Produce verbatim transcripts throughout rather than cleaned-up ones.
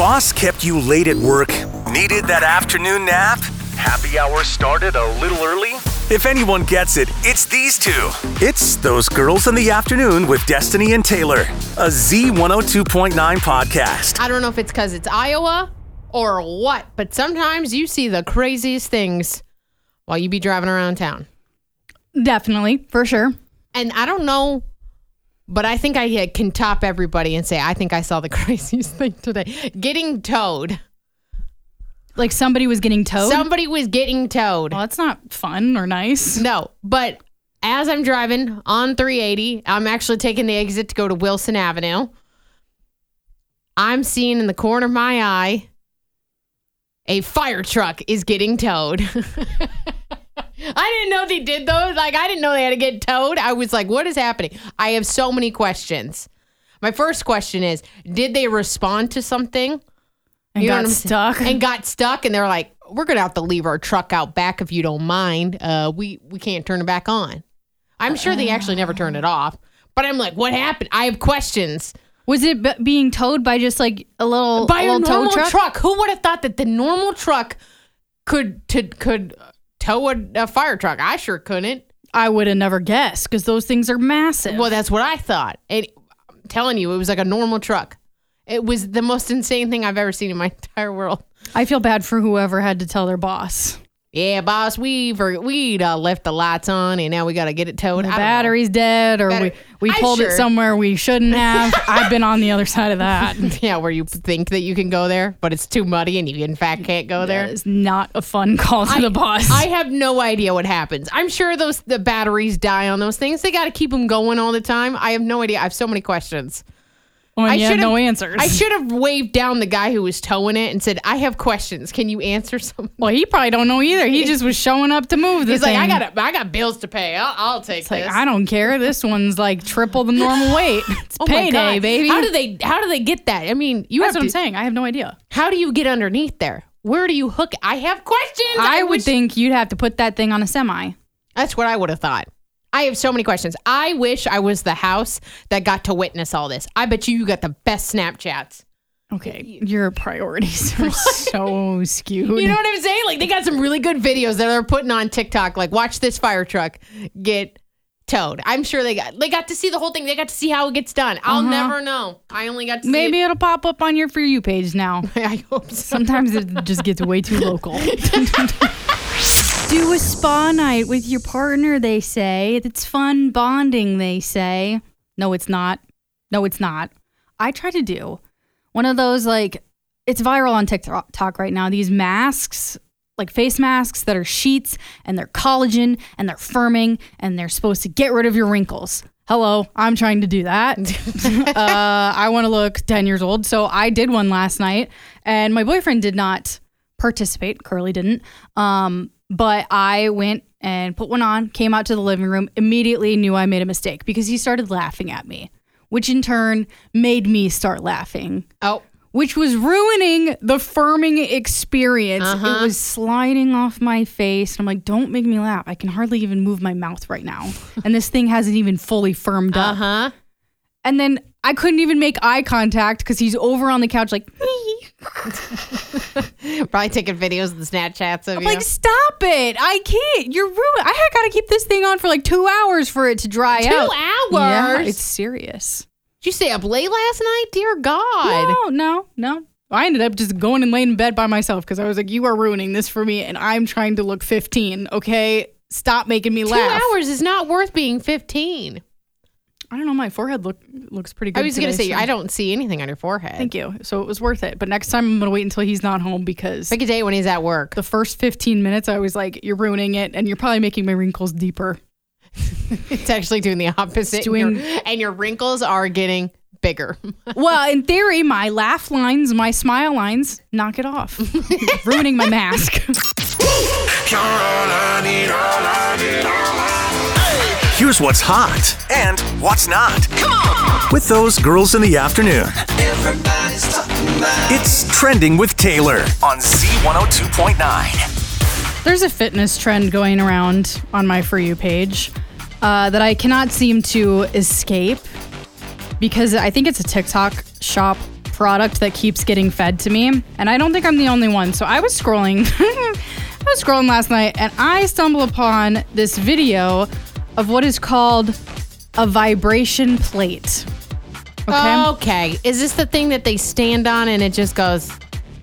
boss kept you late at work? Needed that afternoon nap? Happy hour started a little early? If anyone gets it, it's these two. It's Those Girls in the Afternoon with Destiny and Taylor, a Z one oh two point nine podcast. I don't know if it's because it's Iowa or what, but sometimes you see the craziest things while you be driving around town. Definitely, for sure. And I don't know, but I think I can top everybody and say, I think I saw the craziest thing today. Getting towed. Like somebody was getting towed? Somebody was getting towed. Well, that's not fun or nice. No, but as I'm driving on three eighty, I'm actually taking the exit to go to Wilson Avenue. I'm seeing in the corner of my eye, a fire truck is getting towed. I didn't know they did those. Like, I didn't know they had to get towed. I was like, what is happening? I have so many questions. My first question is, did they respond to something? And you got stuck. And got stuck. And they're like, we're going to have to leave our truck out back if you don't mind. Uh, we, we can't turn it back on. I'm sure they actually never turned it off. But I'm like, what happened? I have questions. Was it b- being towed by just like a little, by a, little a normal tow truck? truck? Who would have thought that the normal truck could to, could tow a, a fire truck? I sure couldn't. I would have never guessed because those things are massive. Well, that's what I thought. And I'm telling you, it was like a normal truck. It was the most insane thing I've ever seen in my entire world. I feel bad for whoever had to tell their boss. Yeah, boss, we've we'd uh, left the lights on, and now we got to get it towed. The battery's dead, or Batter- we, we pulled sure. it somewhere we shouldn't have. I've been on the other side of that. Yeah, where you think that you can go there, but it's too muddy, and you in fact can't go there. That is not a fun call to I, the boss. I have no idea what happens. I'm sure those the batteries die on those things. They got to keep them going all the time. I have no idea. I have so many questions. When I you have no answers. I should have waved down the guy who was towing it and said, I have questions. Can you answer some? Well, he probably don't know either. He just was showing up to move this He's like, thing. I got I got bills to pay. I'll, I'll take It's this. like, I don't care. This one's like triple the normal weight. It's Oh my payday, God. baby. How do they how do they get that? I mean, you That's have what I'm to, saying. I have no idea. How do you get underneath there? Where do you hook it? I have questions. I, I would wish- think you'd have to put that thing on a semi. That's what I would have thought. I have so many questions. I wish I was the house that got to witness all this. I bet you you got the best Snapchats. Okay, your priorities are so skewed. You know what I'm saying? Like, they got some really good videos that they're putting on TikTok. Like, watch this fire truck get towed. I'm sure they got they got to see the whole thing. They got to see how it gets done. I'll Uh-huh. never know. I only got to Maybe see it. it'll pop up on your For You page now. I hope so. Sometimes it just gets way too local. Do a spa night with your partner, they say. It's fun bonding, they say. No, it's not. No, it's not. I try to do one of those, like, it's viral on TikTok right now. These masks, like face masks that are sheets and they're collagen and they're firming and they're supposed to get rid of your wrinkles. Hello, I'm trying to do that. uh, I want to look ten years old. So I did one last night and my boyfriend did not participate. Curly didn't. Um, but I went and put one on, came out to the living room, immediately knew I made a mistake because he started laughing at me, which in turn made me start laughing. Oh. Which was ruining the firming experience. Uh-huh. It was sliding off my face. I'm like, don't make me laugh. I can hardly even move my mouth right now. And this thing hasn't even fully firmed up. Uh-huh. And then I couldn't even make eye contact because he's over on the couch like, Probably taking videos of the Snapchats of I'm you. like, stop it. I can't. You're ruined. I got to keep this thing on for like two hours for it to dry Two out. hours? Yeah, it's serious. Did you stay up late last night? Dear God. No, no, no. I ended up just going and laying in bed by myself because I was like, you are ruining this for me and I'm trying to look fifteen, okay? Stop making me Two laugh. hours is not worth being fifteen. I don't know. My forehead look looks pretty good I was going to today, say, so- I don't see anything on your forehead. Thank you. So it was worth it. But next time I'm going to wait until he's not home because Pick a day when he's at work. the first fifteen minutes I was like, you're ruining it and you're probably making my wrinkles deeper. It's actually doing the opposite. It's doing- and, your, and your wrinkles are getting bigger. Well, in theory, my laugh lines, my smile lines, knock it off. Ruining my mask. Here's what's hot and what's not. Come on! With Those Girls in the Afternoon. Everybody's talking about It's Trending with Taylor on Z one oh two point nine. There's a fitness trend going around on my For You page uh, that I cannot seem to escape because I think it's a TikTok shop product that keeps getting fed to me, and I don't think I'm the only one. So I was scrolling, I was scrolling last night, and I stumbled upon this video of what is called a vibration plate. Okay. Okay. Is this the thing that they stand on and it just goes,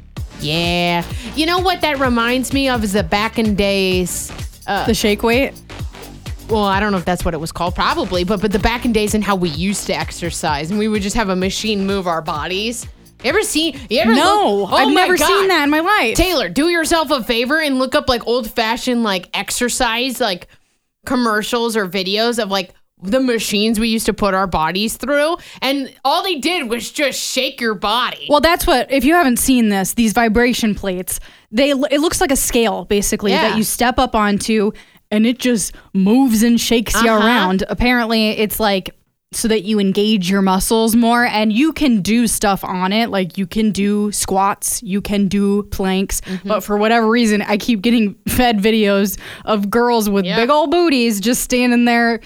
yeah. You know what that reminds me of is the back in days. Uh, The shake weight. well, I don't know if that's what it was called, probably, but but the back in days and how we used to exercise, and we would just have a machine move our bodies. You ever seen? You ever No, look, oh I've my never God. seen that in my life. Taylor, do yourself a favor and look up like old fashioned like exercise like commercials or videos of like the machines we used to put our bodies through, and all they did was just shake your body. Well, that's what, if you haven't seen this, these vibration plates, they it looks like a scale, basically, Yeah. that you step up onto, and it just moves and shakes you Uh-huh. around. Apparently, it's like so that you engage your muscles more, and you can do stuff on it. Like, you can do squats, you can do planks, Mm-hmm. but for whatever reason, I keep getting fed videos of girls with Yeah. big old booties just standing there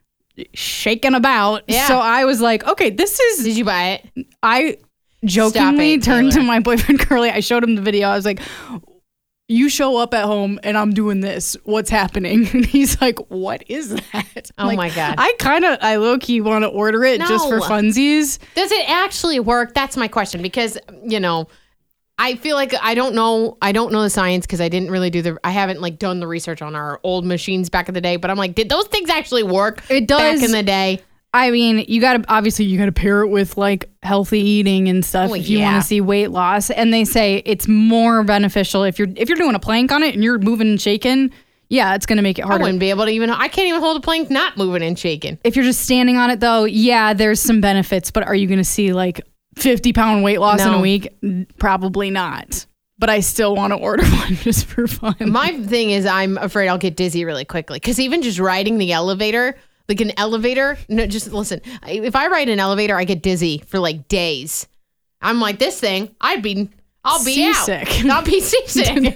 shaking about. Yeah. So I was like, okay, this is Did you buy it? I jokingly Stop it, turned to Taylor. my boyfriend Curly. I showed him the video. I was like, you show up at home and I'm doing this. What's happening? And he's like, what is that? I'm Oh like, my God. I kind of, I low key want to order it just for No. funsies. Does it actually work? That's my question, because you know, I feel like I don't know. I don't know the science because I didn't really do the. I haven't like done the research on our old machines back in the day. But I'm like, did those things actually work? It does. back in the day. I mean, you got to, obviously, you got to pair it with like healthy eating and stuff Oh, if you yeah. want to see weight loss. And they say it's more beneficial if you're, if you're doing a plank on it and you're moving and shaking. Yeah, it's going to make it I harder. wouldn't be able to even. I can't even hold a plank not moving and shaking. If you're just standing on it though, yeah, there's some benefits, but are you going to see like fifty pound weight loss in No. a week? Probably not. But I still want to order one just for fun. My thing is, I'm afraid I'll get dizzy really quickly because even just riding the elevator, like an elevator. No, just listen. If I ride an elevator, I get dizzy for like days. I'm like, this thing, I'd be, I'll be Seasick. out. I'll be seasick.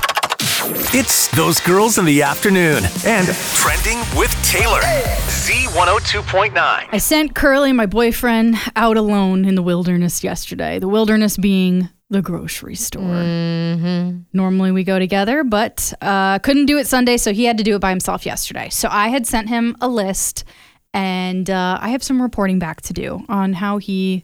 It's Those Girls in the Afternoon and Trending with Taylor. Z one oh two point nine. I sent Curly, my boyfriend, out alone in the wilderness yesterday. The wilderness being the grocery store. Mm-hmm. Normally we go together, but uh, couldn't do it Sunday, so he had to do it by himself yesterday. So I had sent him a list, and uh, I have some reporting back to do on how he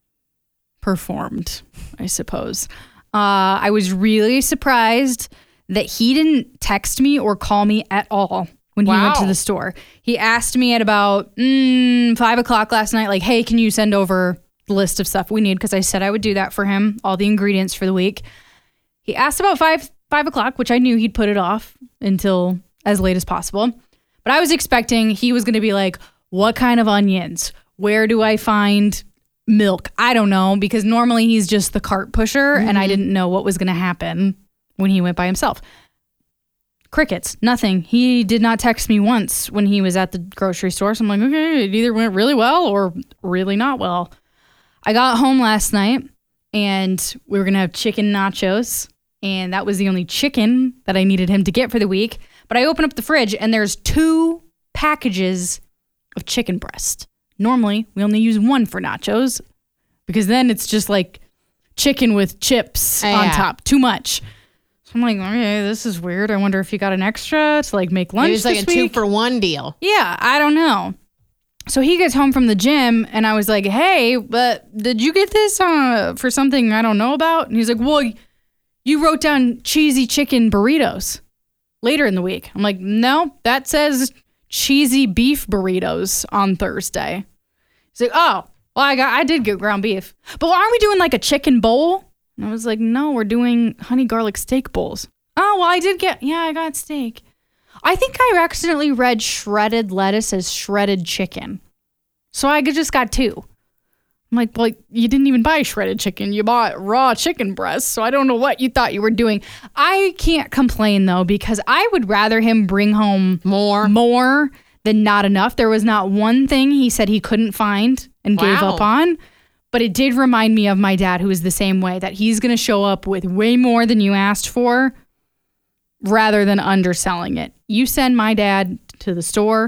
performed, I suppose. Uh, I was really surprised that he didn't text me or call me at all when he went to Wow. the store. He asked me at about mm, five o'clock last night, like, hey, can you send over the list of stuff we need? Because I said I would do that for him, all the ingredients for the week. He asked about five five o'clock, which I knew he'd put it off until as late as possible. But I was expecting he was going to be like, what kind of onions? Where do I find milk? I don't know, because normally he's just the cart pusher, and I didn't know what was going to happen when he went by himself. Crickets, nothing. He did not text me once when he was at the grocery store. So I'm like, okay, it either went really well or really not well. I got home last night and we were going to have chicken nachos. And that was the only chicken that I needed him to get for the week. But I open up the fridge and there's two packages of chicken breast. Normally, we only use one for nachos because then it's just like chicken with chips Uh, on yeah. top. Too much. So I'm like, okay, this is weird. I wonder if you got an extra to like make lunch It was like this a two week. for one deal. Yeah, I don't know. So he gets home from the gym and I was like, hey, but did you get this uh, for something I don't know about? And he's like, well, you wrote down cheesy chicken burritos later in the week. I'm like, no, that says cheesy beef burritos on Thursday. He's like, oh, well, I got, I did get ground beef. But aren't we doing like a chicken bowl? And I was like, no, we're doing honey garlic steak bowls. Oh, well, I did get, yeah, I got steak. I think I accidentally read shredded lettuce as shredded chicken. So I just got two. I'm like, well, you didn't even buy shredded chicken. You bought raw chicken breasts. So I don't know what you thought you were doing. I can't complain, though, because I would rather him bring home More. more than not enough. There was not one thing he said he couldn't find and gave Wow. up on. But it did remind me of my dad, who is the same way, that he's going to show up with way more than you asked for rather than underselling it. You send my dad to the store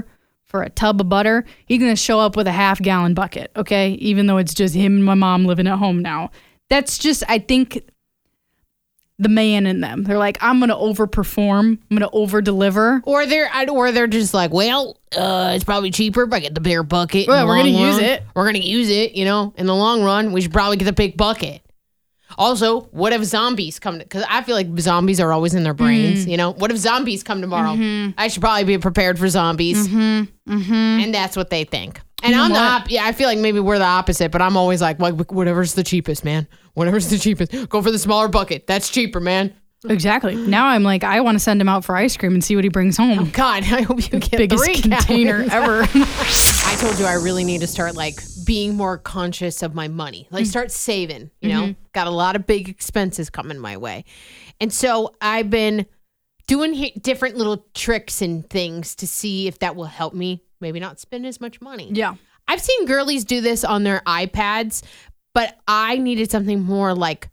for a tub of butter, he's going to show up with a half gallon bucket, okay? Even though it's just him and my mom living at home now. That's just, I think, the man in them. They're like, I'm going to overperform. I'm going to over-deliver. Or they're or they're just like, well, uh, it's probably cheaper if I get the bigger bucket. Well, we're going to use it. We're going to use it, you know, in the long run. We should probably get the big bucket. Also, what if zombies come to, because I feel like zombies are always in their brains, mm. you know? What if zombies come tomorrow? Mm-hmm. I should probably be prepared for zombies. Mm-hmm. Mm-hmm. And that's what they think. And you know I'm the op- yeah, I feel like maybe we're the opposite, but I'm always like, well, whatever's the cheapest, man. Whatever's the cheapest. Go for the smaller bucket. That's cheaper, man. Exactly. Now I'm like, I want to send him out for ice cream and see what he brings home. Oh, God, I hope you get biggest three container ever. I told you I really need to start like being more conscious of my money. Like start saving, you know, mm-hmm. got a lot of big expenses coming my way. And so I've been doing he- different little tricks and things to see if that will help me maybe not spend as much money. Yeah. I've seen girlies do this on their iPads, but I needed something more like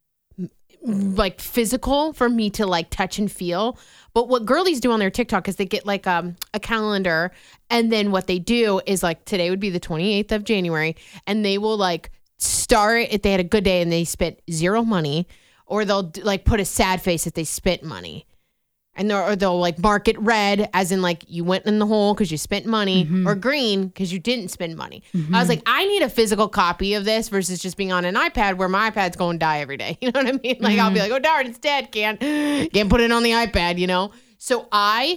like physical for me to like touch and feel. But what girlies do on their TikTok is they get like um, a calendar, and then what they do is like today would be the twenty-eighth of January, and they will like start if they had a good day and they spent zero money, or they'll like put a sad face if they spent money. And they'll, or they'll like mark it red as in like you went in the hole because you spent money, mm-hmm. or green because you didn't spend money. Mm-hmm. I was like, I need a physical copy of this versus just being on an iPad where my iPad's going to die every day. You know what I mean? Like mm-hmm. I'll be like, oh darn, it's dead. Can't, can't put it on the iPad, you know? So I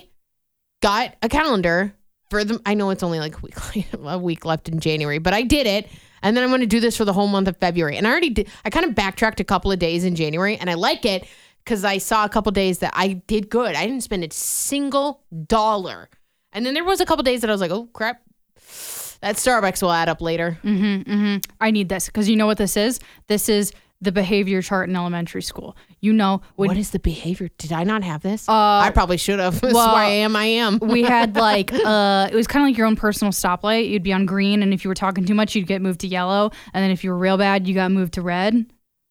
got a calendar for them. I know it's only like a week, a week left in January, but I did it. And then I'm going to do this for the whole month of February. And I already did. I kind of backtracked a couple of days in January, and I like it because I saw a couple days that I did good. I didn't spend a single dollar. And then there was a couple days that I was like, oh, crap. That Starbucks will add up later. Mm-hmm, mm-hmm. I need this because you know what this is? This is the behavior chart in elementary school. You know. When, what is the behavior? Did I not have this? Uh, I probably should have. That's well, why I am I am. We had like, uh, it was kind of like your own personal stoplight. You'd be on green, and if you were talking too much, you'd get moved to yellow. And then if you were real bad, you got moved to red.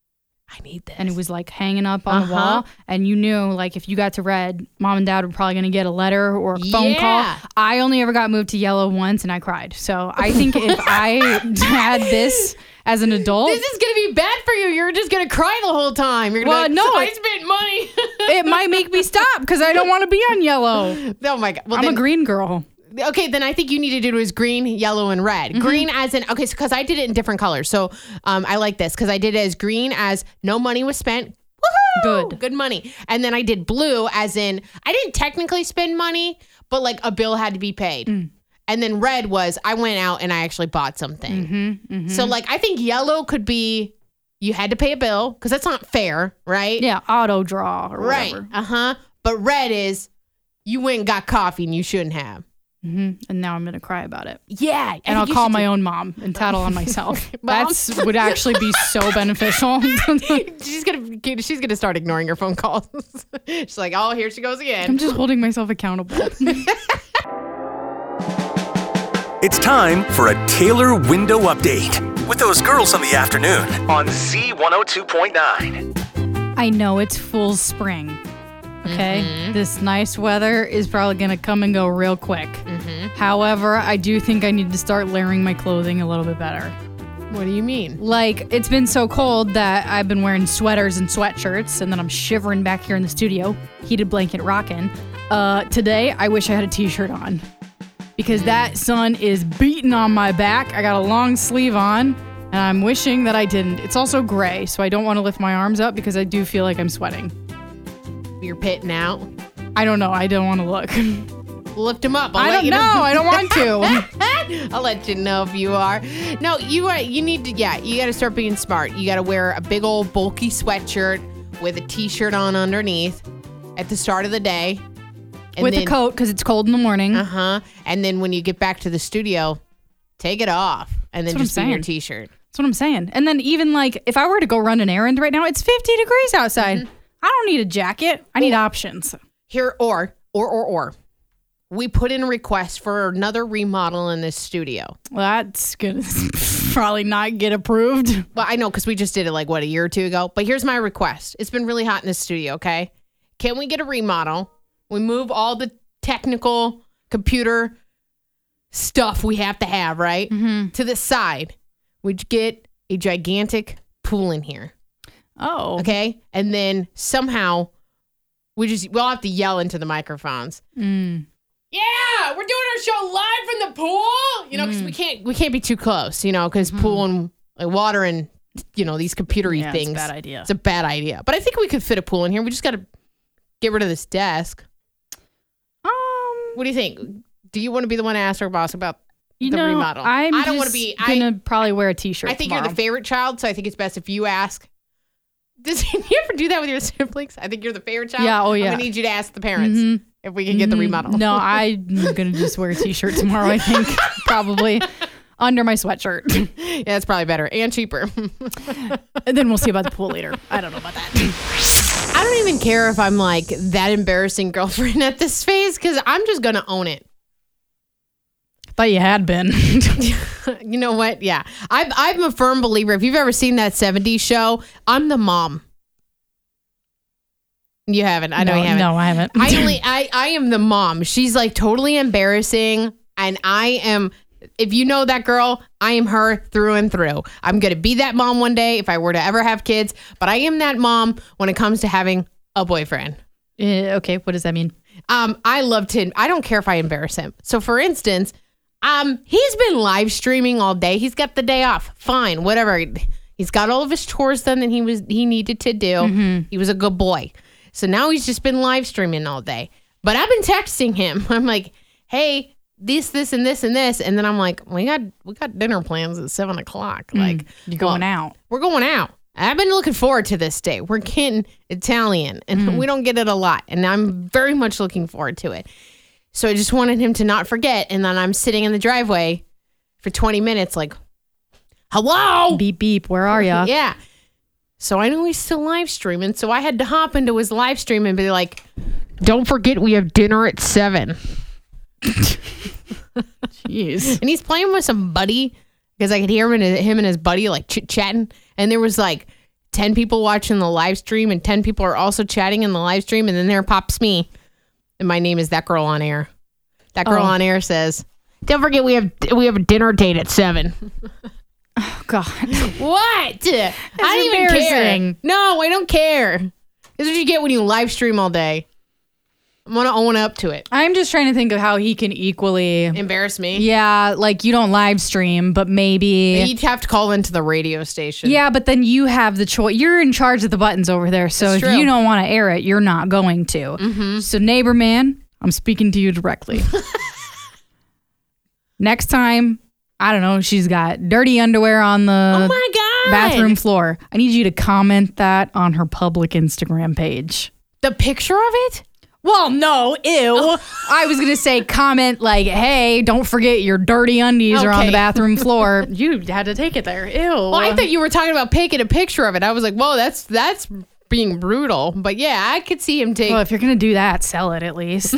I need this. And it was like hanging up on uh-huh. the wall. And you knew like if you got to red, mom and dad were probably going to get a letter or a phone yeah. call. I only ever got moved to yellow once and I cried. So I think if I had this as an adult. This is going to be bad for you. You're just going to cry the whole time. You're well, like, no. So I spent money. It might make me stop because I don't want to be on yellow. Oh my God. Well, I'm then, a green girl. Okay, then I think you need to do it as green, yellow, and red. Mm-hmm. Green as in, okay, because so, I did it in different colors. So um, I like this because I did it as green as no money was spent. Woohoo! Good. Good money. And then I did blue as in, I didn't technically spend money, but like a bill had to be paid. Mm. And then red was, I went out and I actually bought something. Mm-hmm, mm-hmm. So like, I think yellow could be, you had to pay a bill because that's not fair, right? Yeah, auto draw or right. whatever. Uh-huh. But red is, you went and got coffee and you shouldn't have. Mm-hmm. And now I'm going to cry about it. Yeah. And I'll call my do- own mom and tattle on myself. That would actually be so beneficial. she's going to she's gonna start ignoring your phone calls. She's like, oh, here she goes again. I'm just holding myself accountable. It's time for a Taylor Window Update with those girls in the afternoon on Z one oh two point nine. I know it's full spring. Okay, mm-hmm. This nice weather is probably going to come and go real quick. Mm-hmm. However, I do think I need to start layering my clothing a little bit better. What do you mean? Like, it's been so cold that I've been wearing sweaters and sweatshirts, and then I'm shivering back here in the studio, heated blanket rocking. Uh, today, I wish I had a t-shirt on because that sun is beating on my back. I got a long sleeve on, and I'm wishing that I didn't. It's also gray, so I don't want to lift my arms up because I do feel like I'm sweating. You're pitting out? I don't know. I don't want to look. Lift him up. I'll I let don't you know. know. I don't want to. I'll let you know if you are. No, you are. You need to. Yeah, you got to start being smart. You got to wear a big old bulky sweatshirt with a t-shirt on underneath at the start of the day, and with then, a coat because it's cold in the morning. Uh huh. And then when you get back to the studio, take it off, and then That's just be your t-shirt. That's what I'm saying. And then even like if I were to go run an errand right now, it's fifty degrees outside. Mm-hmm. I don't need a jacket. I need options. Here, or, or, or, or. We put in a request for another remodel in this studio. That's going to probably not get approved. Well, I know because we just did it like, what, a year or two ago? But here's my request. It's been really hot in this studio, okay? Can we get a remodel? We move all the technical computer stuff we have to have, right? Mm-hmm. To the side, we get a gigantic pool in here. Oh. Okay. And then somehow we just, we'll have to yell into the microphones. Mm. Yeah, we're doing our show live from the pool. You know, because Mm. we can't, we can't be too close, you know, because Mm. pool and like, water and, you know, these computery Yeah, things. it's a bad idea. It's a bad idea. But I think we could fit a pool in here. We just got to get rid of this desk. Um, What do you think? Do you want to be the one to ask our boss about you the know, remodel? I'm I don't want just to be. I, gonna probably wear a t-shirt. I think tomorrow. you're the favorite child, so I think it's best if you ask. Does you ever do that with your siblings? I think you're the favorite child. Yeah, oh, I'm yeah. gonna need you to ask the parents Mhm. if we can get the Mhm. remodel. No, I'm gonna just wear a t-shirt tomorrow. I think probably under my sweatshirt, Yeah, that's probably better and cheaper. and then we'll see about the pool later. I don't know about that. I don't even care if I'm like that embarrassing girlfriend at this phase because I'm just gonna own it. Thought you had been. You know what? Yeah, I'm. I'm a firm believer. If you've ever seen that seventies show, I'm the mom. You haven't. I know no, you haven't. No, I haven't. I only. I. I am the mom. She's like totally embarrassing, and I am. If you know that girl, I am her through and through. I'm gonna be that mom one day if I were to ever have kids. But I am that mom when it comes to having a boyfriend. Uh, okay, what does that mean? Um, I love to. I don't care if I embarrass him. So, for instance, um, he's been live streaming all day. He's got the day off. Fine, whatever. He's got all of his chores done that he was he needed to do. Mm-hmm. He was a good boy. So now he's just been live streaming all day. But I've been texting him. I'm like, hey, this, this, and this, and this, and then I'm like, we got we got dinner plans at seven o'clock. Like, You're going well, out. We're going out. I've been looking forward to this day. We're getting Italian, and we don't get it a lot, and I'm very much looking forward to it. So I just wanted him to not forget, and then I'm sitting in the driveway for twenty minutes, like, hello? Beep beep. Where are ya? Yeah. So I know he's still live streaming, so I had to hop into his live stream and be like, don't forget we have dinner at seven. Jeez. And he's playing with some buddy because I could hear him and him and his buddy like chit chatting. And there was like ten people watching the live stream and ten people are also chatting in the live stream. And then there pops me. And my name is That Girl on Air. That Girl Oh. on Air says, don't forget we have we have a dinner date at seven. Oh God. What? I don't even care. embarrassing. No, I don't care. This is what you get when you live stream all day. I'm going to own up to it. I'm just trying to think of how he can equally. Embarrass me. Yeah, like you don't live stream, but maybe. You'd have to call into the radio station. Yeah, but then you have the choice. You're in charge of the buttons over there. So That's if true. you don't want to air it, you're not going to. Mm-hmm. So, neighbor man, I'm speaking to you directly. Next time, I don't know, she's got dirty underwear on the Oh my God. bathroom floor. I need you to comment that on her public Instagram page. The picture of it? Well, no, ew. I was going to say comment like, hey, don't forget your dirty undies are on Okay. the bathroom floor. You had to take it there. Ew. Well, I thought you were talking about taking a picture of it. I was like, whoa, that's that's being brutal. But yeah, I could see him take. Well, if you're going to do that, sell it at least.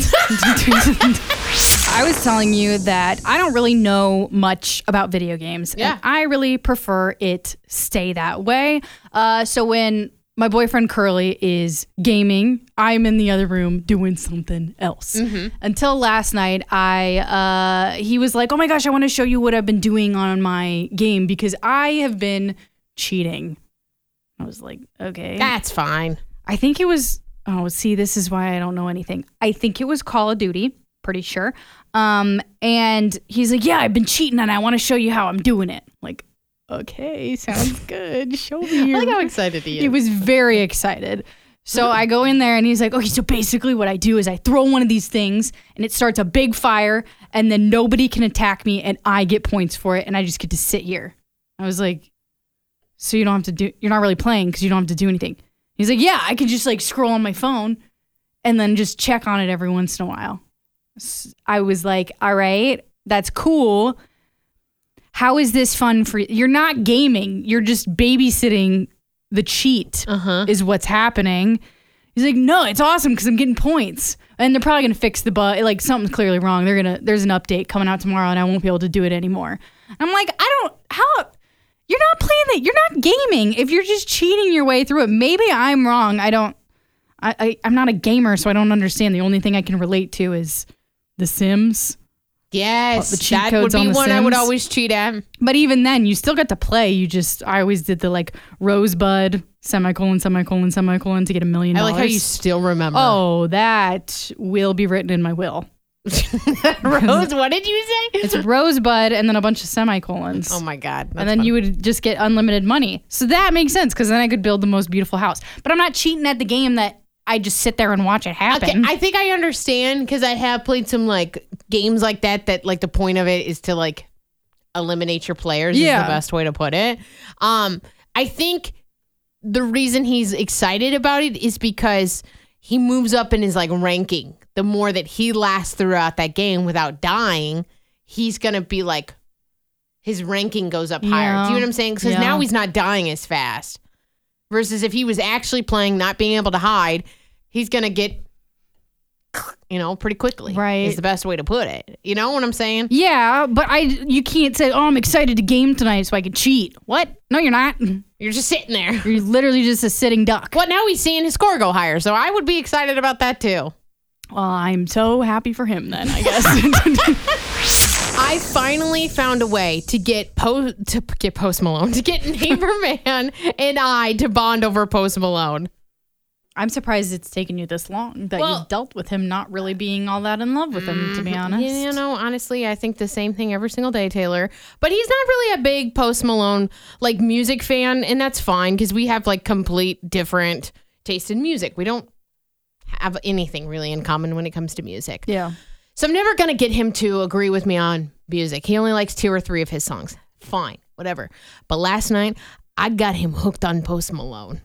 I was telling you that I don't really know much about video games. Yeah. And I really prefer it stay that way. Uh, so when my boyfriend Curly is gaming, I'm in the other room doing something else. Mm-hmm. Until last night, I uh, he was like, oh my gosh, I want to show you what I've been doing on my game because I have been cheating. I was like, okay. That's fine. I think it was, oh, see, this is why I don't know anything. I think it was Call of Duty, pretty sure. Um, and he's like, yeah, I've been cheating and I want to show you how I'm doing it. Like, okay, sounds good. Show me I your. like how excited he is. He was very excited. So I go in there and he's like, okay, so basically what I do is I throw one of these things and it starts a big fire and then nobody can attack me and I get points for it and I just get to sit here. I was like, so you don't have to do, you're not really playing because you don't have to do anything. He's like, yeah, I can just like scroll on my phone and then just check on it every once in a while. S- I was like, all right, that's cool. How is this fun for you? You're not gaming. You're just babysitting the cheat Uh-huh. is what's happening. He's like, no, it's awesome because I'm getting points. And they're probably going to fix the bug. Like something's clearly wrong. They're going to, there's an update coming out tomorrow and I won't be able to do it anymore. I'm like, I don't, how, you're not playing that. You're not gaming if you're just cheating your way through it. Maybe I'm wrong. I don't, I, I I'm not a gamer, so I don't understand. The only thing I can relate to is The Sims. Yes, the cheat that codes would be on The one I would Sims. always cheat at. But even then, you still got to play. You just, I always did the like rosebud, semicolon, semicolon, semicolon to get a million I dollars. like how you still remember. Oh, that will be written in my will. Rose, what did you say? It's rosebud and then a bunch of semicolons. Oh my God. and then you would just get unlimited money. So that makes sense because then I could build the most beautiful house. But I'm not cheating at the game that I just sit there and watch it happen. Okay, I think I understand because I have played some like games like that. That like the point of it is to like eliminate your players. Yeah. Is the best way to put it. Um, I think the reason he's excited about it is because he moves up in his like ranking. The more that he lasts throughout that game without dying, he's gonna be like his ranking goes up higher. Yeah. Do you know what I'm saying? Because Yeah. now he's not dying as fast. Versus if he was actually playing, not being able to hide, he's gonna get, you know, pretty quickly. Right. Is the best way to put it. You know what I'm saying? Yeah, but I you can't say, oh, I'm excited to game tonight so I can cheat. What? No, you're not. You're just sitting there. You're literally just a sitting duck. Well, now he's seeing his score go higher, so I would be excited about that too. Well, I'm so happy for him then, I guess. I finally found a way to get po- to get Post Malone, to get Neighbor Man and I to bond over Post Malone. I'm surprised it's taken you this long that Well- you've dealt with him not really being all that in love with him, to be honest. Yeah, you know, honestly, I think the same thing every single day, Taylor. But he's not really a big Post Malone like music fan, and that's fine because we have like complete different taste in music. We don't have anything really in common when it comes to music. Yeah. So I'm never going to get him to agree with me on music. He only likes two or three of his songs. Fine, whatever. But last night, I got him hooked on Post Malone.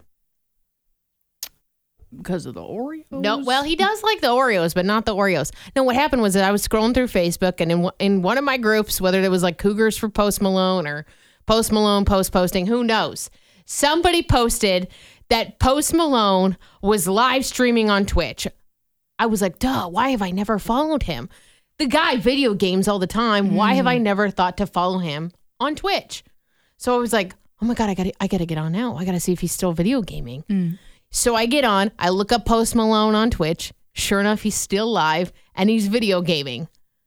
Because of the Oreos? No, well, he does like the Oreos, but not the Oreos. No, what happened was that I was scrolling through Facebook, and in w- in one of my groups, whether it was like Cougars for Post Malone or Post Malone post posting, who knows? Somebody posted that Post Malone was live streaming on Twitch. I was like, duh, why have I never followed him? The guy video games all the time. Mm. Why have I never thought to follow him on Twitch? So I was like, oh my God, I gotta, I gotta get on now. I gotta see if he's still video gaming. Mm. So I get on, I look up Post Malone on Twitch. Sure enough, he's still live and he's video gaming.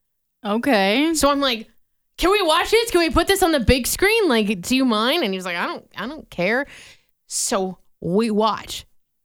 Okay. So I'm like, can we watch this? Can we put this on the big screen? Like, do you mind? And he was like, I don't, I don't care. So we watch.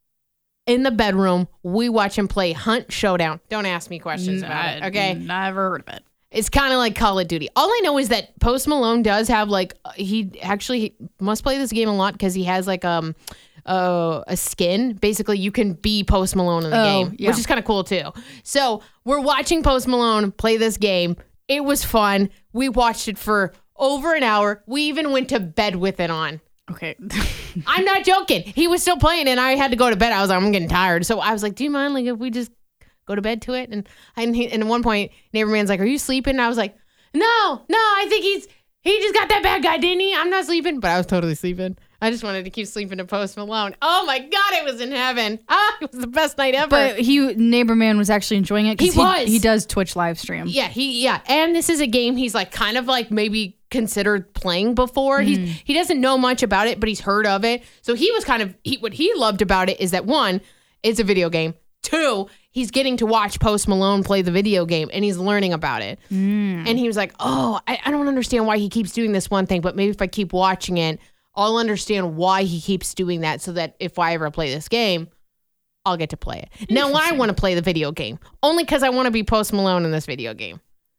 In the bedroom, we watch him play Hunt Showdown. Don't ask me questions about it, okay? Never heard of it. It's kind of like Call of Duty. All I know is that Post Malone does have like, he actually he must play this game a lot because he has like um uh, a skin. Basically, you can be Post Malone in the Oh, game, yeah. which is kind of cool too. So we're watching Post Malone play this game. It was fun. We watched it for over an hour. We even went to bed with it on. Okay. I'm not joking. He was still playing and I had to go to bed. I was like, I'm getting tired. So I was like, do you mind like if we just go to bed to it? And and, he, and at one point, Neighbor Man's like, are you sleeping? And I was like, no, no, I think he's, he just got that bad guy, didn't he? I'm not sleeping. But I was totally sleeping. I just wanted to keep sleeping to Post Malone. Oh my God, it was in heaven. Ah, it was the best night ever. But he, Neighbor Man was actually enjoying it. 'cause He was. He does Twitch live stream. Yeah, he yeah, and this is a game he's like kind of like maybe considered playing before. Mm. He's he doesn't know much about it, but he's heard of it. So he was kind of he, what he loved about it is that one, it's a video game. Two, he's getting to watch Post Malone play the video game and he's learning about it. Mm. And he was like, "Oh, I, I don't understand why he keeps doing this one thing, but maybe if I keep watching it, I'll understand why he keeps doing that so that if I ever play this game, I'll get to play it." Now I want to play the video game only because I want to be Post Malone in this video game.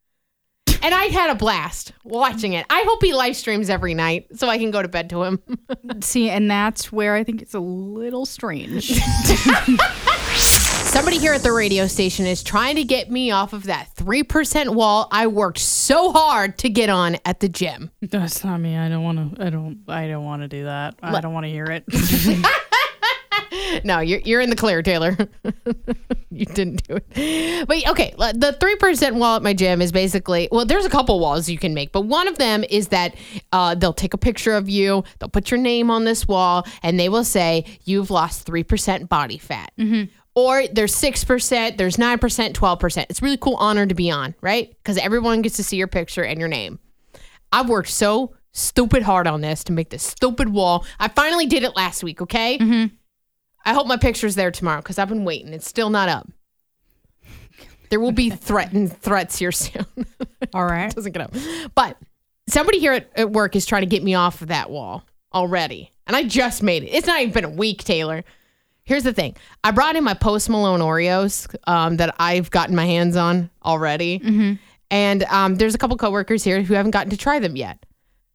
And I had a blast watching it. I hope he live streams every night so I can go to bed to him. See, and that's where I think it's a little strange. Somebody here at the radio station is trying to get me off of that three percent wall I worked so hard to get on at the gym. That's not me. I don't want to. I don't. I don't want to do that. I don't want to hear it. No, you're you're in the clear, Taylor. You didn't do it. But okay, the three percent wall at my gym is basically, well, there's a couple walls you can make, but one of them is that uh, they'll take a picture of you, they'll put your name on this wall, and they will say, you've lost three percent body fat. Mm-hmm. Or there's six percent, there's nine percent, twelve percent. It's really cool honor to be on, right? Because everyone gets to see your picture and your name. I've worked so stupid hard on this to make this stupid wall. I finally did it last week, okay? Mm-hmm. I hope my picture's there tomorrow because I've been waiting. It's still not up. There will be threatened threats here soon. All right. Doesn't get up. But somebody here at, at work is trying to get me off of that wall already. And I just made it. It's not even been a week, Taylor. Here's the thing. I brought in my Post Malone Oreos um, that I've gotten my hands on already. Mm-hmm. And um, there's a couple coworkers here who haven't gotten to try them yet.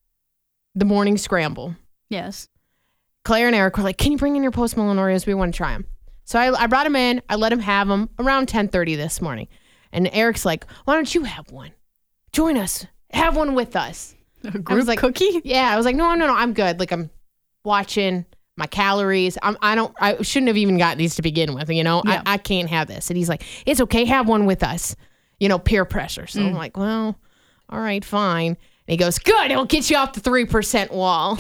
The morning scramble. Yes. Claire and Eric were like, can you bring in your Post Malone Oreos? We want to try them. So I, I brought them in. I let him have them around ten thirty this morning. And Eric's like, why don't you have one? Join us. Have one with us. A group I was like, cookie? Yeah. I was like, no, no, no. I'm good. Like, I'm watching my calories. I'm, I don't, I shouldn't have even got these to begin with. You know, Yeah. I, I can't have this. And he's like, it's okay. Have one with us. You know, peer pressure. So Mm. I'm like, well, all right, fine. And he goes, good. It'll get you off the three percent wall.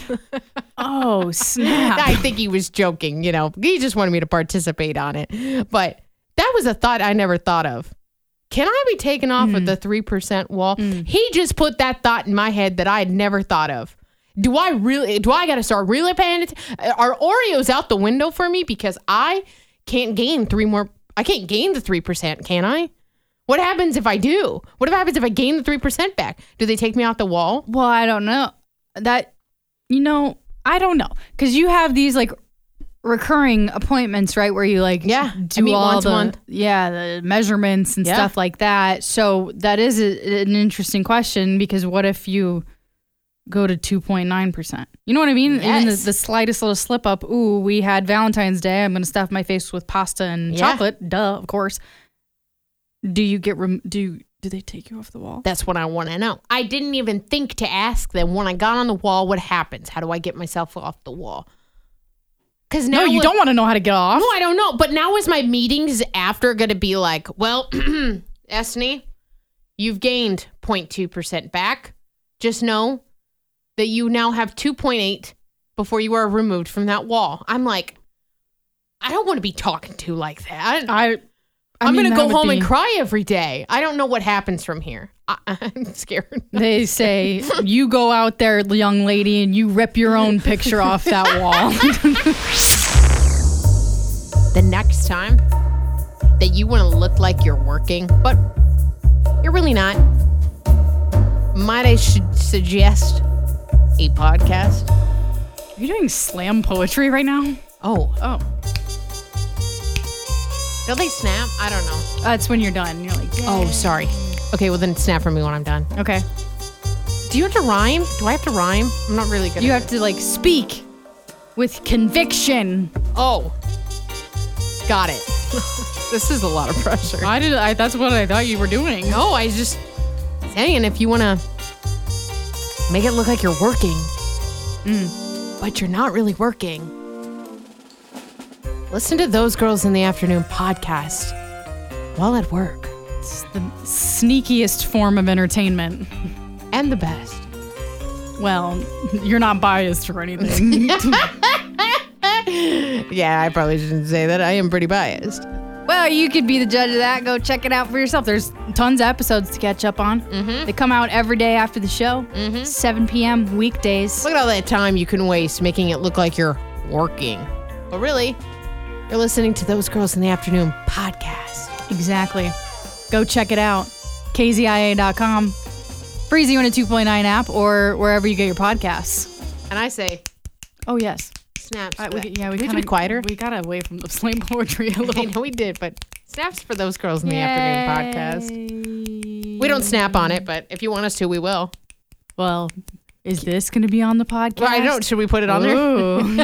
Oh, snap. I think he was joking. You know, he just wanted me to participate on it. But that was a thought I never thought of. Can I be taken off of the three percent wall? He just put that thought in my head that I had never thought of. Do I really, do I got to start really paying attention? Are Oreos out the window for me? Because I can't gain three more, I can't gain the three percent, can I? What happens if I do? What happens if I gain the three percent back? Do they take me off the wall? Well, I don't know. That, you know, I don't know. Because you have these like recurring appointments, right? Where you like Yeah, I do meet all once a the, month. yeah, the measurements and Yeah. stuff like that. So that is a, an interesting question because what if you go to two point nine percent? You know what I mean? Even the, Yes. the slightest little slip up. Ooh, we had Valentine's Day. I'm going to stuff my face with pasta and Yeah. chocolate. Duh, of course. Do you get, rem- do you, do they take you off the wall? That's what I want to know. I didn't even think to ask them when I got on the wall, what happens? How do I get myself off the wall? Because now No, you with- don't want to know how to get off. No, I don't know. But now is my meetings after going to be like, well, Esney, you've gained zero point two percent back. Just know that you now have two point eight before you are removed from that wall. I'm like, I don't want to be talking to like that. I, I I'm mean, going to that go would home and be- cry every day. I don't know what happens from here. I, I'm scared. They say you go out there, young lady, and you rip your own picture off that wall. The next time that you want to look like you're working, but you're really not, might I should suggest a podcast? Are you doing slam poetry right now? Oh, Oh, don't they snap? I don't know. that's when you're done. You're like, Oh, sorry. Okay, well then snap for me when I'm done. okay. Do you have to rhyme? Do I have to rhyme? I'm not really good You at have to like speak with conviction. Oh, got it. This is a lot of pressure. I did. I, that's what I thought you were doing. No, I just saying if you want to make it look like you're working, but you're not really working, listen to Those Girls in the Afternoon podcast while at work. It's the sneakiest form of entertainment. And the best. Well, you're not biased or anything. Yeah, I probably shouldn't say that. I am pretty biased. Well, you could be the judge of that. Go check it out for yourself. There's tons of episodes to catch up on. Mm-hmm. They come out every day after the show, mm-hmm. seven p.m. weekdays. Look at all that time you can waste making it look like you're working. But really, you're listening to Those Girls in the Afternoon podcast. Exactly. Go check it out. K Z I A dot com. Free Z one two point nine app or wherever you get your podcasts. And I say, Oh, yes. snaps. Uh, for we, that. yeah, we we have kinda, to be quieter. We got away from the slam poetry a I little. know we did, but snaps for Those Girls in the Afternoon podcast. We don't snap on it, but if you want us to, we will. Well, is this going to be on the podcast? Well, I don't. Should we put it on there? Ooh. You're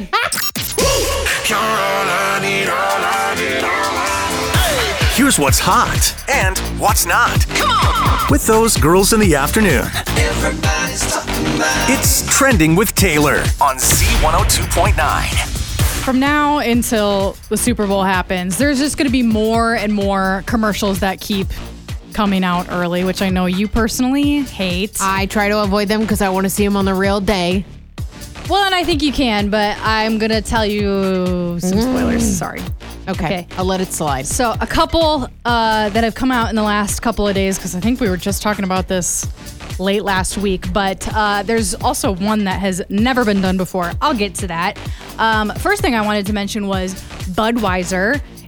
all I need, all I need, all I need. Here's what's hot and what's not. Come on! With Those Girls in the Afternoon. Everybody's talking about it. It's Trending with Taylor on Z one oh two point nine. From now until the Super Bowl happens, there's just going to be more and more commercials that keep coming out early, which I know you personally hate. I try to avoid them because I want to see them on the real day. Well, and I think you can, but I'm going to tell you some spoilers. Sorry. Okay. Okay. I'll let it slide. So a couple uh, that have come out in the last couple of days, because I think we were just talking about this late last week, but uh, there's also one that has never been done before. I'll get to that. Um, first thing I wanted to mention was Budweiser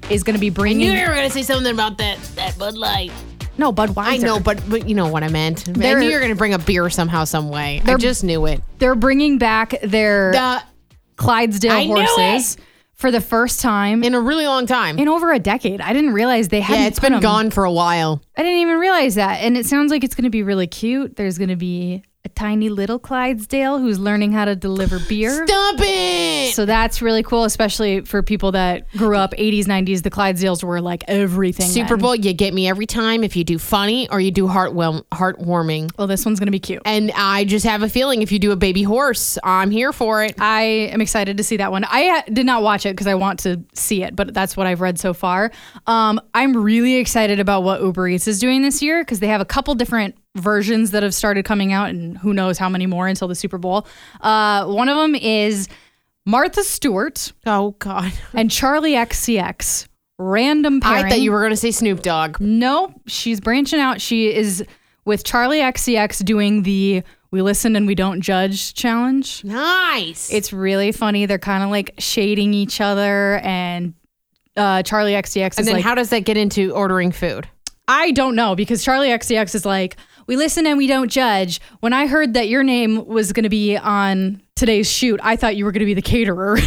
is going to be I bringing. knew you were going to say something about that, that Bud Light. No, Budweiser. I know, but, but you know what I meant. I They're- knew you were going to bring up beer somehow, some way. I They're- just knew it. They're bringing back their The, Clydesdale I knew horses for the first time in, in a really long time. over a decade. I didn't realize they hadn't Yeah, it's put been 'em- gone for a while. I didn't even realize that. And it sounds like it's going to be really cute. There's going to be a tiny little Clydesdale who's learning how to deliver beer. Stop it! So that's really cool, especially for people that grew up eighties, nineties. The Clydesdales were like everything. Super then. Bowl, you get me every time if you do funny or you do heart heartwarming. Well, this one's going to be cute. And I just have a feeling if you do a baby horse, I'm here for it. I am excited to see that one. I uh, did not watch it because I want to see it, but that's what I've read so far. Um, I'm really excited about what Uber Eats is doing this year because they have a couple different versions that have started coming out, and who knows how many more until the Super Bowl. Uh, one of them is Martha Stewart Oh, God. and Charlie X C X. Random pairing. I thought you were going to say Snoop Dogg. No, she's branching out. She is with Charlie X C X doing the We Listen and We Don't Judge challenge. Nice. It's really funny. They're kind of like shading each other, and uh, Charlie X C X and is then like, how does that get into ordering food? I don't know, because Charlie X C X is like, we listen and we don't judge. When I heard that your name was going to be on today's shoot, I thought you were going to be the caterer.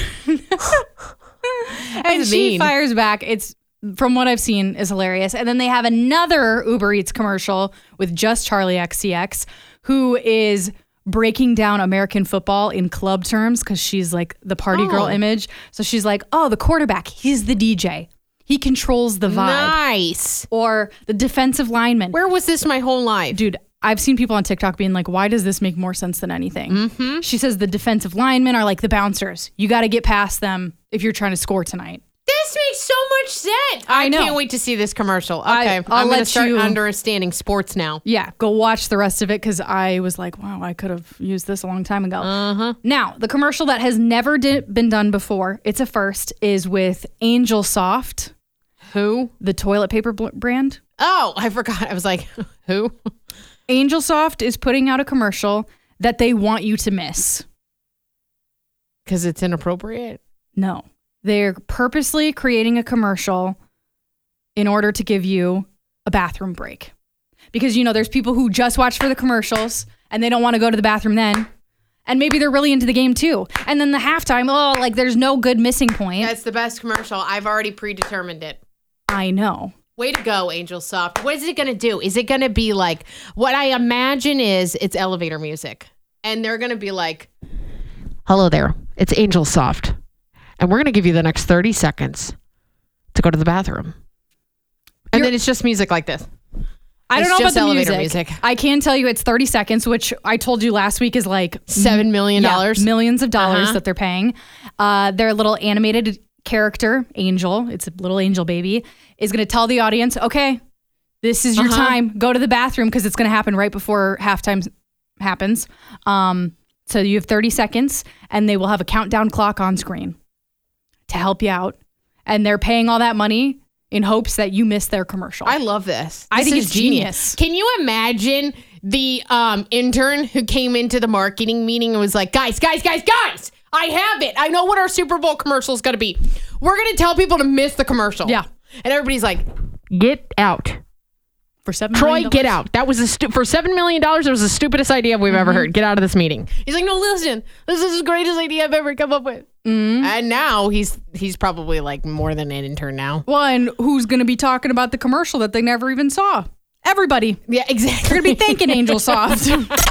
And she mean. fires back. It's, from what I've seen, is hilarious. And then they have another Uber Eats commercial with just Charlie X C X, who is breaking down American football in club terms because she's like the party girl Oh. image. So she's like, oh, the quarterback, he's the D J. He controls the vibe. Nice. Or the defensive lineman. Where was this my whole life? Dude, I've seen people on TikTok being like, why does this make more sense than anything? Mm-hmm. She says the defensive linemen are like the bouncers. You got to get past them if you're trying to score tonight. This makes so much sense. I I, know. can't wait to see this commercial. Okay. I- I'm I'll going to let start you- understanding sports now. Yeah, go watch the rest of it because I was like, wow, I could have used this a long time ago. Uh-huh. Now, the commercial that has never di- been done before, it's a first, is with Angel Soft, Who? the toilet paper bl- brand. Oh, I forgot. I was like, who? Angel Soft is putting out a commercial that they want you to miss. Because it's inappropriate. No. They're purposely creating a commercial in order to give you a bathroom break. Because, you know, there's people who just watch for the commercials and they don't want to go to the bathroom then. And maybe they're really into the game too. And then the halftime, oh, like there's no good missing point. That's the best commercial. I've already predetermined it. I know. Way to go, Angel Soft. What is it going to do? Is it going to be like, what I imagine is it's elevator music. And they're going to be like, hello there. It's Angel Soft. And we're going to give you the next thirty seconds to go to the bathroom. And You're- then it's just music like this. I It's don't know just about the elevator music. music. I can tell you it's thirty seconds, which I told you last week is like Seven million yeah, dollars. millions of dollars Uh-huh. that they're paying. Uh, their little animated character, Angel, it's a little angel baby, is going to tell the audience, okay, this is your Uh-huh. time. Go to the bathroom because it's going to happen right before halftime happens. Um, so you have thirty seconds, and they will have a countdown clock on screen to help you out. And they're paying all that money in hopes that you miss their commercial. I love this. I This think is it's genius. Can you imagine the um, intern who came into the marketing meeting and was like, guys, guys, guys, guys, I have it. I know what our Super Bowl commercial is going to be. We're going to tell people to miss the commercial. Yeah. And everybody's like, get out. For seven Troy, million get dollars. out. That was a stu- for seven million dollars. It was the stupidest idea we've ever heard. Get out of this meeting. He's like, no, listen, this is the greatest idea I've ever come up with. And now he's he's probably like more than an intern now. Well, and who's going to be talking about the commercial that they never even saw? Everybody. Yeah, exactly. They're going to be thanking Angel Soft.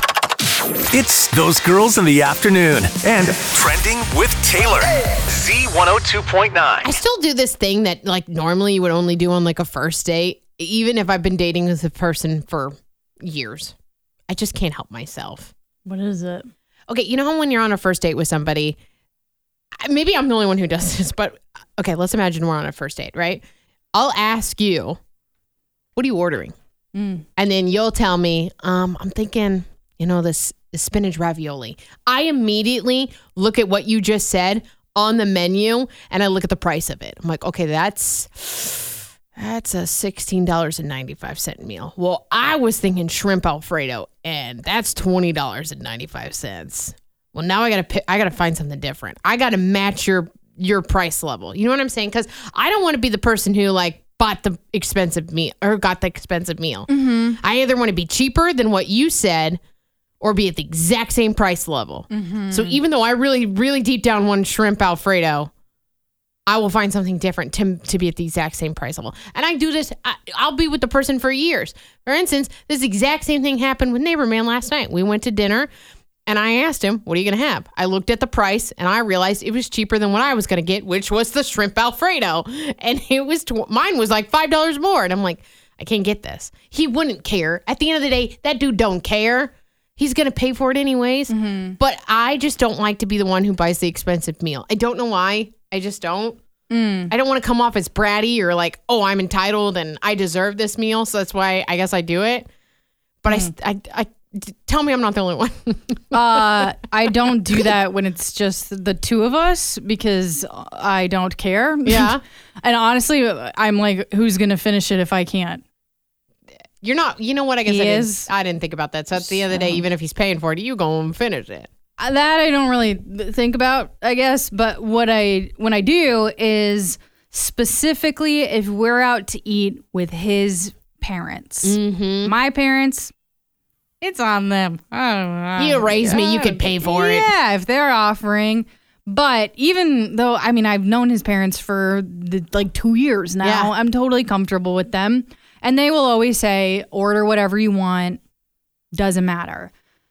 It's Those Girls in the Afternoon and Trending with Taylor. Z one oh two point nine. I still do this thing that like normally you would only do on like a first date, even if I've been dating with a person for years. I just can't help myself. What is it? Okay, you know how when you're on a first date with somebody, maybe I'm the only one who does this, but okay, let's imagine we're on a first date, right? I'll ask you, what are you ordering? Mm. And then you'll tell me, um, I'm thinking, you know, this, this spinach ravioli. I immediately look at what you just said on the menu and I look at the price of it. I'm like, okay, that's that's a sixteen dollars and ninety-five cents meal. Well, I was thinking shrimp Alfredo and that's twenty dollars and ninety-five cents. Well, now I gotta pick, I gotta find something different. I gotta match your your price level. You know what I'm saying? Because I don't want to be the person who like bought the expensive meal or got the expensive meal. Mm-hmm. I either want to be cheaper than what you said or be at the exact same price level. Mm-hmm. So even though I really, really deep down want shrimp Alfredo, I will find something different to, to be at the exact same price level. And I do this, I, I'll be with the person for years. For instance, this exact same thing happened with Neighbor Man last night. We went to dinner and I asked him, what are you going to have? I looked at the price and I realized it was cheaper than what I was going to get, which was the shrimp Alfredo. And it was, tw- mine was like five dollars more. And I'm like, I can't get this. He wouldn't care. At the end of the day, that dude don't care. He's going to pay for it anyways. Mm-hmm. But I just don't like to be the one who buys the expensive meal. I don't know why. I just don't. Mm. I don't want to come off as bratty or like, oh, I'm entitled and I deserve this meal. So that's why I guess I do it. But mm. I, I, I, tell me I'm not the only one. uh, I don't do that when it's just the two of us because I don't care. Yeah. And honestly, I'm like, who's going to finish it if I can't? You're not, you know what? I guess he I didn't, is. I didn't think about that. So at the end of the day, even if he's paying for it, you go and finish it. That I don't really think about, I guess. But what I, when I do is specifically if we're out to eat with his parents, mm-hmm. my parents, it's on them. Oh, you raised me, you could pay for yeah, it. Yeah, if they're offering. But even though, I mean, I've known his parents for the, like two years now, yeah. I'm totally comfortable with them. And they will always say, order whatever you want. Doesn't matter.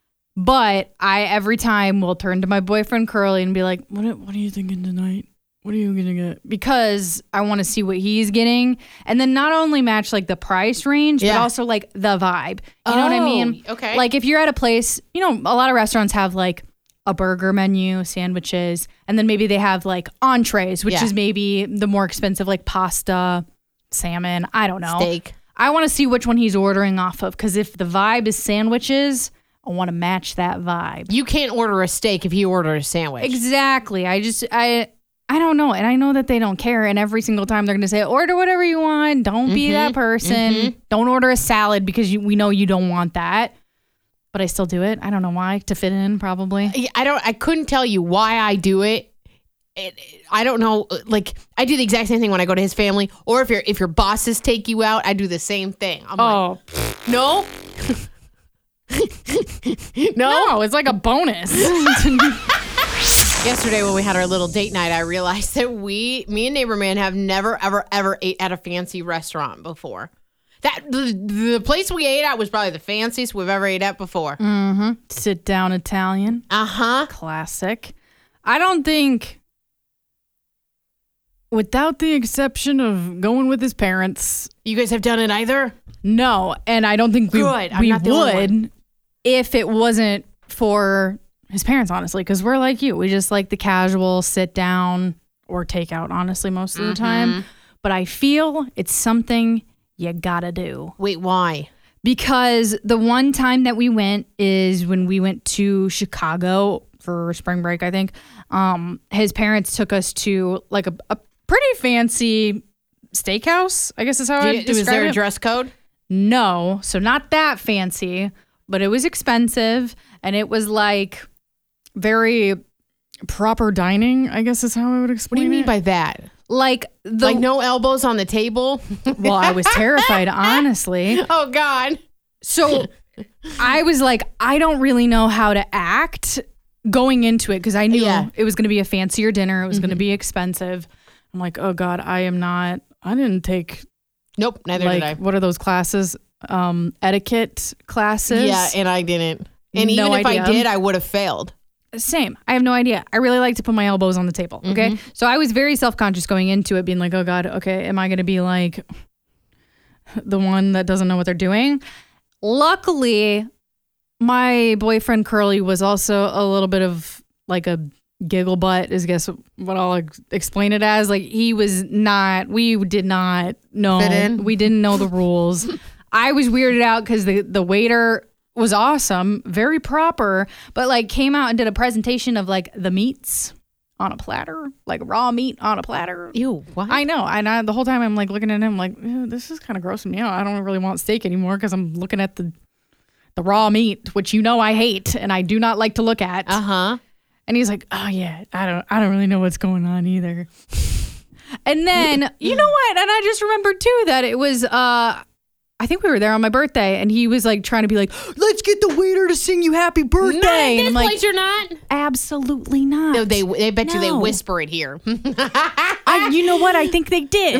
But I, every time, will turn to my boyfriend, Curly, and be like, what, what are you thinking tonight? What are you going to get? Because I want to see what he's getting. And then not only match, like, the price range, yeah. but also, like, the vibe. You oh, know what I mean? Okay. Like, if you're at a place, you know, a lot of restaurants have, like, a burger menu, sandwiches, and then maybe they have, like, entrees, which yeah. is maybe the more expensive, like, pasta, salmon, I don't know. Steak. I want to see which one he's ordering off of, because if the vibe is sandwiches, I want to match that vibe. You can't order a steak if you order a sandwich. Exactly. I just, I I don't know. And I know that they don't care. And every single time they're going to say, order whatever you want. Don't mm-hmm. be that person. Mm-hmm. Don't order a salad because you, we know you don't want that. But I still do it. I don't know why. To fit in, probably. I don't. I couldn't tell you why I do it. It, I don't know. Like, I do the exact same thing when I go to his family, or if your if your bosses take you out, I do the same thing. I'm oh, like, no, no, no, it's like a bonus. Yesterday when we had our little date night, I realized that we, me and Neighbor Man, have never, ever, ever ate at a fancy restaurant before. That the, the place we ate at was probably the fanciest we've ever ate at before. Mm-hmm. Sit down Italian. Uh huh. Classic. I don't think. Without the exception of going with his parents. You guys have done it either? No, and I don't think we, Good. I'm we not the would if it wasn't for his parents, honestly, because we're like you. We just like the casual sit down or takeout, honestly, most of the mm-hmm. time. But I feel it's something you gotta do. Wait, why? Because the one time that we went is when we went to Chicago for spring break, I think. Um, his parents took us to like a, a pretty fancy steakhouse, I guess is how I describe it. Was there a dress code? No, so not that fancy, but it was expensive, and it was like very proper dining, I guess is how I would explain it. What do you mean it. by that? Like the, like no elbows on the table? Well, I was terrified, honestly. Oh, God. So I was like, I don't really know how to act going into it because I knew yeah. it was going to be a fancier dinner. It was mm-hmm. going to be expensive. I'm like, oh God, I am not, I didn't take. Nope, neither like, did I. What are those classes? Um, etiquette classes? Yeah, and I didn't. And no even if idea. I did, I would have failed. Same. I have no idea. I really like to put my elbows on the table. Okay. Mm-hmm. So I was very self-conscious going into it, being like, oh God, okay, am I going to be like the one that doesn't know what they're doing? Luckily, my boyfriend Curly was also a little bit of like a giggle butt, is I guess what I'll ex- explain it as. Like he was not, we did not know, fit in. We didn't know the rules. I was weirded out because the, the waiter was awesome, very proper, but like came out and did a presentation of like the meats on a platter, like raw meat on a platter. Ew, what? I know. And I, the whole time I'm like looking at him like, this is kind of grossing me out. I don't really want steak anymore because I'm looking at the the raw meat, which you know I hate and I do not like to look at. Uh-huh. And he's like, oh yeah, I don't I don't really know what's going on either. And then, you know what? And I just remembered too that it was, uh, I think we were there on my birthday, and he was like trying to be like, let's get the waiter to sing you happy birthday. Not in and this I'm like, place, you're not. absolutely not. No, they, they bet you they No. whisper it here. I, you know what? I think they did.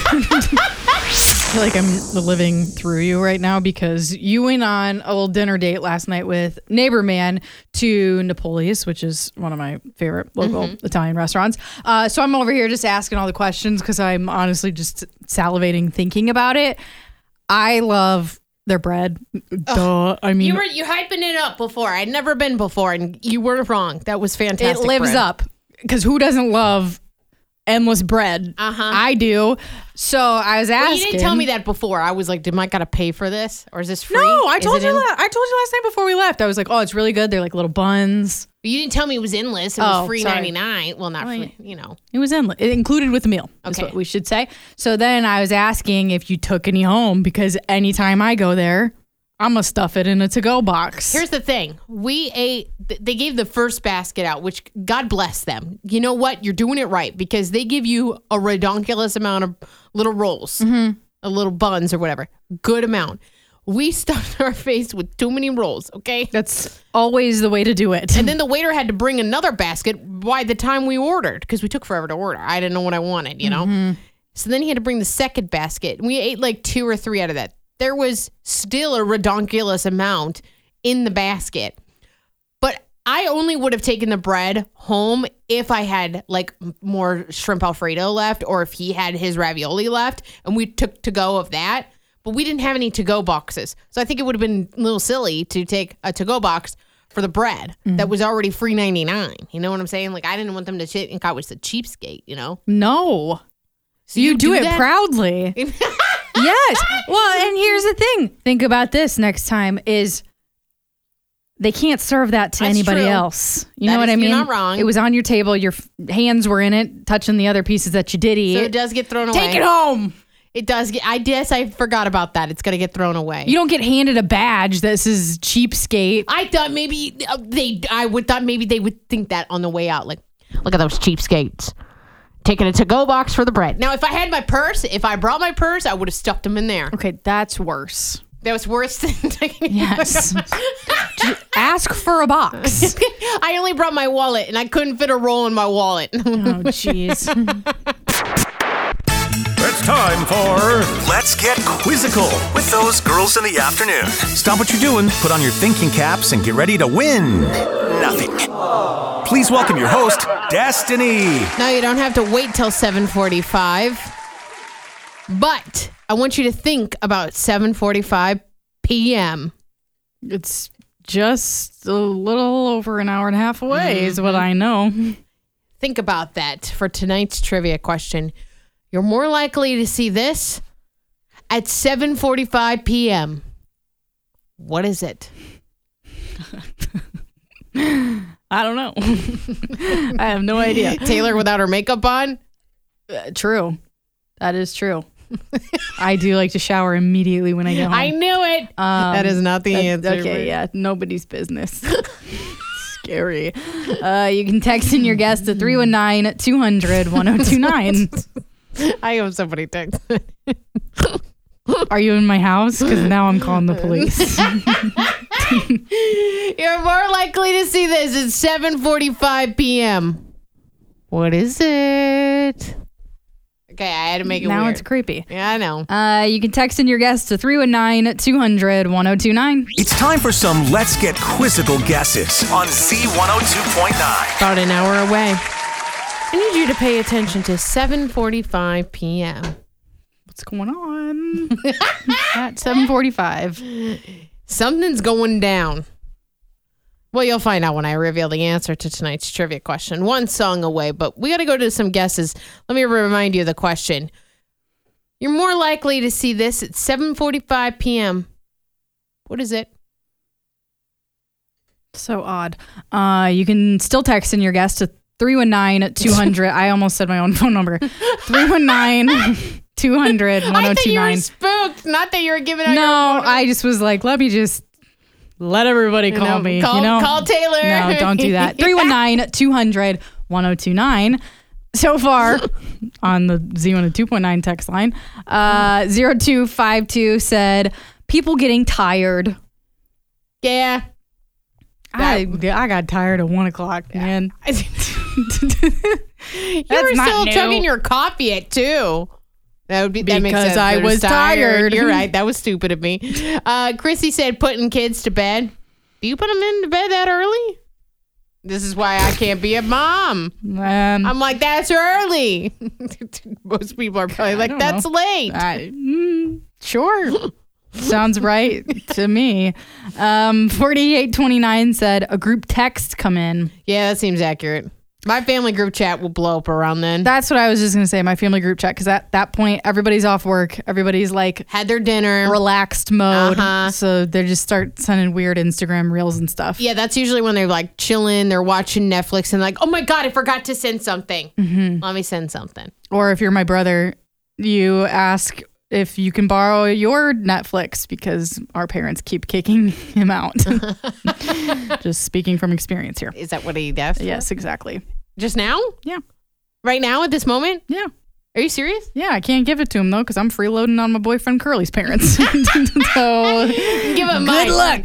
I feel like I'm living through you right now because you went on a little dinner date last night with Neighbor Man to Napoli's, which is one of my favorite local Mm-hmm. Italian restaurants. Uh, so I'm over here just asking all the questions because I'm honestly just salivating thinking about it. I love their bread. Duh. I mean, You were you hyping it up before. I'd never been before, and you were wrong. That was fantastic. it lives bread. up because who doesn't love endless bread? Uh-huh. I do. So I was asking. Well, you didn't tell me that before. I was like, did Mike got to pay for this, or is this free? No, I Is told it you. in- La- I told you last night before we left. I was like, "Oh, it's really good. They're like little buns." You didn't tell me it was endless. It was Oh, free sorry. ninety nine. Well, not Oh, free. You know. It was in, it included with the meal. Is Okay. what we should say. So then I was asking if you took any home because anytime I go there, I'm gonna stuff it in a to-go box. Here's the thing. We ate, th- they gave the first basket out, which God bless them. You know what? You're doing it right because they give you a redonkulous amount of little rolls, Mm-hmm. a little buns or whatever. Good amount. We stuffed our face with too many rolls, okay? That's always the way to do it. And then the waiter had to bring another basket by the time we ordered because we took forever to order. I didn't know what I wanted, you know? Mm-hmm. So then he had to bring the second basket. We ate like two or three out of that. There was still a redonkulous amount in the basket. But I only would have taken the bread home if I had like m- more shrimp Alfredo left or if he had his ravioli left and we took to go of that. But we didn't have any to-go boxes. So I think it would have been a little silly to take a to-go box for the bread that was already free ninety-nine. You know what I'm saying? Like, I didn't want them to think I was a cheapskate, you know? No. So You, do, it that? proudly. Yes. Well, and here's the thing. Think about this next time is they can't serve that to That's anybody true. else. You That know what is- I you're mean? not wrong. It was on your table. Your f- hands were in it, touching the other pieces that you did eat. So it does get thrown away. Take it home. It does get, I guess I forgot about that. It's going to get thrown away. You don't get handed a badge that says cheapskate. I thought maybe uh, they, I would thought maybe they would think that on the way out. Like, look at those cheapskates. Taking a to-go box for the bread. Now, if I had my purse, if I brought my purse, I would have stuffed them in there. Okay, that's worse. That was worse than taking Yes. Ask for a box. I only brought my wallet, and I couldn't fit a roll in my wallet. Oh, jeez. It's time for Let's Get Quizzical with those girls in the afternoon. Stop what you're doing, put on your thinking caps, and get ready to win nothing. Please welcome your host, Destiny. Now you don't have to wait till seven forty-five, but I want you to think about seven forty-five p.m. It's just a little over an hour and a half away is what I know. Think about that for tonight's trivia question. You're more likely to see this at seven forty-five p.m. What is it? I don't know. I have no idea. Taylor without her makeup on? Uh, true. That is true. I do like to shower immediately when I get home. I knew it. Um, that is not the that- answer. Okay, yeah. Nobody's business. Scary. Uh, you can text in your guess to three one nine, two hundred, ten twenty-nine. I hope somebody texts. Are you in my house? Because now I'm calling the police. You're more likely to see this at seven forty-five p.m. What is it? Okay, I had to make it now weird. it's creepy. Yeah, I know. Uh, you can text in your guess to three one nine, two hundred, ten twenty-nine. It's time for some Let's Get Quizzical guesses on Z one oh two point nine. About an hour away. I need you to pay attention to seven forty-five p.m. What's going on at seven forty-five? Something's going down. Well, you'll find out when I reveal the answer to tonight's trivia question. One song away, but we got to go to some guesses. Let me remind you of the question. You're more likely to see this at seven forty-five p.m. What is it? So odd. Uh, you can still text in your guess to three one nine, two hundred. I almost said my own phone number. three one nine, two hundred, I ten thought you were twenty-nine. spooked. Not that you were giving out No, your phone number. I just was like, let me just Let everybody You call know, me. Call, you know? call Taylor. No, don't do that. three one nine, two hundred, ten twenty-nine. So far on the Z one oh two point nine text line, uh, zero two five two said, people getting tired. Yeah. I, I got tired at one o'clock, man. you were not still new. chugging your coffee at two. That would be that makes Because sense. I They're was tired. You're right. That was stupid of me. Uh, Chrissy said putting kids to bed. Do you put them into bed that early? This is why I can't be a mom. Um, I'm like, that's early. Most people are probably like, don't that's know. late. I, mm, sure. Sounds right to me. Um, forty-eight twenty-nine said a group text come in. Yeah, that seems accurate. My family group chat will blow up around then. That's what I was just going to say, my family group chat, because at that point, everybody's off work. Everybody's like Had their dinner. relaxed mode. Uh-huh. So they just start sending weird Instagram reels and stuff. Yeah, that's usually when they're like chilling, they're watching Netflix and like, oh my God, I forgot to send something. Mm-hmm. Let me send something. Or if you're my brother, you ask if you can borrow your Netflix because our parents keep kicking him out. Just speaking from experience here. Is that what he does? Yes, exactly. Just now? Yeah. Right now at this moment? Yeah. Are you serious? Yeah, I can't give it to him though because I'm freeloading on my boyfriend Curly's parents. So Give him mine. good luck,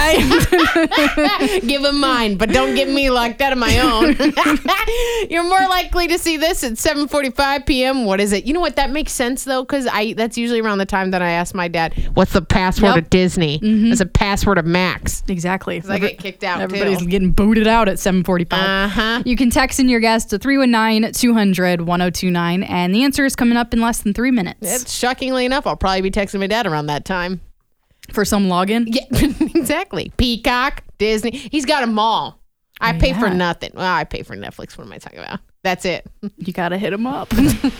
Kai. Give him mine, but don't give me locked out of my own. You're more likely to see this at seven forty-five p.m. What is it? You know what? That makes sense though, because I that's usually around the time that I ask my dad, "What's the password Yep. of Disney? Mm-hmm. What's the password of Max?" Exactly. Because I get kicked out Everybody's too. getting booted out at seven forty-five. Uh huh. You can text in your guess to three one nine, two hundred, ten twenty-nine, and the answer is coming up in less than three minutes It's shockingly enough, I'll probably be texting my dad around that time. for some login. Yeah, exactly. Peacock, Disney. He's got them all. I pay for Yeah. nothing. Well, I pay for Netflix. What am I talking about? That's it. You got to hit him up.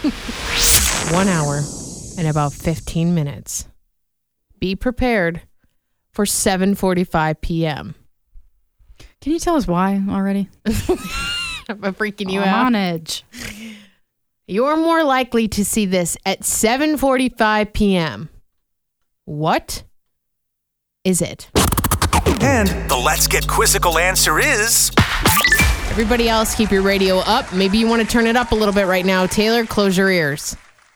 One hour and about fifteen minutes. Be prepared for seven forty-five p.m. Can you tell us why already? I'm freaking you I'm out. on edge. You're more likely to see this at seven forty-five p.m. What is it? And the Let's Get Quizzical answer is... Everybody else, keep your radio up. Maybe you want to turn it up a little bit right now. Taylor, close your ears.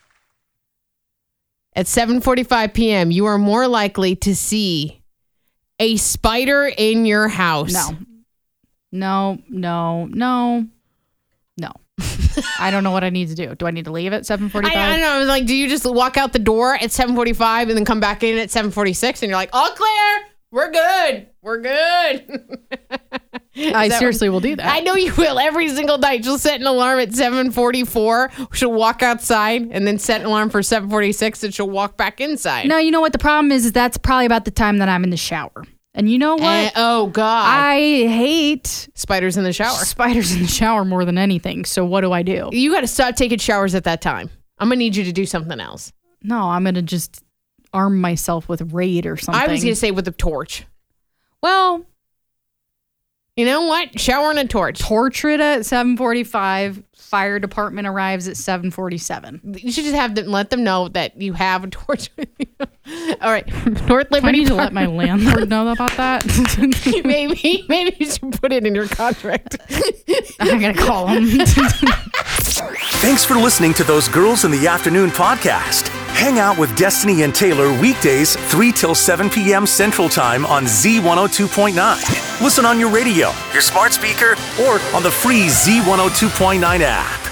At seven forty-five p.m., you are more likely to see a spider in your house. No. No, no, no, no. I don't know what I need to do. Do I need to leave at seven I, forty-five? I don't know. I was like, do you just walk out the door at seven forty-five and then come back in at seven forty-six and you're like, all clear. We're good. We're good. I that seriously will do that. I know you will every single night. She'll set an alarm at seven forty-four. She'll walk outside and then set an alarm for seven forty-six and she'll walk back inside. No, you know what the problem is, is that's probably about the time that I'm in the shower. And you know what? And- oh, God. I hate Spiders in the shower. spiders in the shower more than anything. So what do I do? You got to stop taking showers at that time. I'm going to need you to do something else. No, I'm going to just arm myself with Raid or something. I was going to say with a torch. well, You know what? Shower and a torch. torch it at seven forty-five. Fire department arrives at seven forty-seven. You should just have them let them know that you have a torch with you. All right, North I Liberty need to Park. let my landlord know about that. maybe maybe you should put it in your contract. I'm going to call him. Thanks for listening to those Girls in the Afternoon podcast. Hang out with Destiny and Taylor weekdays three till seven p.m. Central Time on Z one oh two point nine. Listen on your radio, your smart speaker, or on the free Z one oh two point nine app.